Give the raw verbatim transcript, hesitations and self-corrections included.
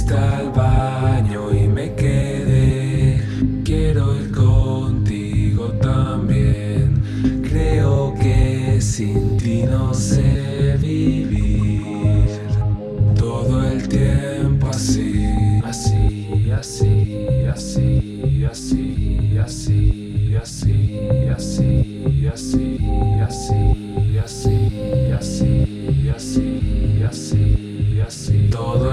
fuiste al baño y me quedé. Quiero ir contigo también. Creo que sin ti no sé vivir. Todo el tiempo así, así, así, así, así, así, así, así, así, así, así, así, así, así, así, todo